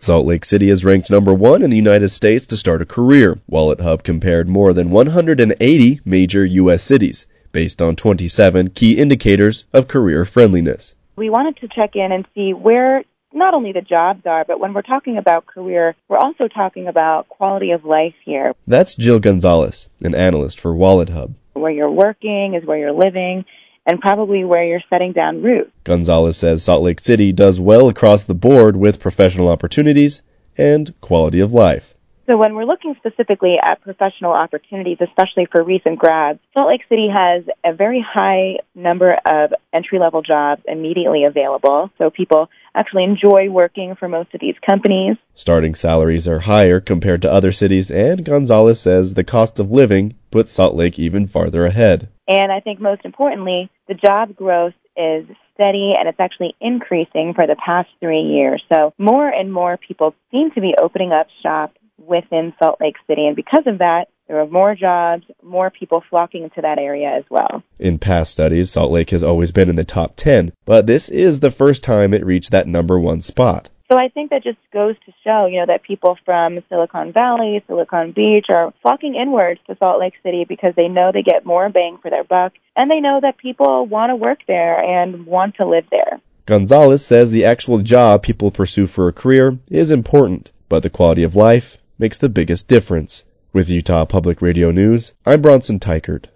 Salt Lake City is ranked number 1 in the United States to start a career. WalletHub compared more than 180 major U.S. cities based on 27 key indicators of career friendliness. We wanted to check in and see where not only the jobs are, but when we're talking about career, we're also talking about quality of life here. That's Jill Gonzalez, an analyst for WalletHub. Where you're working is where you're living, and probably where you're setting down roots. Gonzalez says Salt Lake City does well across the board with professional opportunities and quality of life. So when we're looking specifically at professional opportunities, especially for recent grads, Salt Lake City has a very high number of entry-level jobs immediately available. So people actually enjoy working for most of these companies. Starting salaries are higher compared to other cities, and Gonzalez says the cost of living puts Salt Lake even farther ahead. And I think most importantly, the job growth is steady and it's actually increasing for the past 3 years. So more and more people seem to be opening up shop within Salt Lake City, and because of that, there are more jobs, more people flocking into that area as well. In past studies, Salt Lake has always been in the top 10, but this is the first time it reached that number 1 spot. So I think that just goes to show, that people from Silicon Valley, Silicon Beach are flocking inwards to Salt Lake City because they know they get more bang for their buck, and they know that people want to work there and want to live there. Gonzalez says the actual job people pursue for a career is important, but the quality of life makes the biggest difference. With Utah Public Radio News, I'm Bronson Tykert.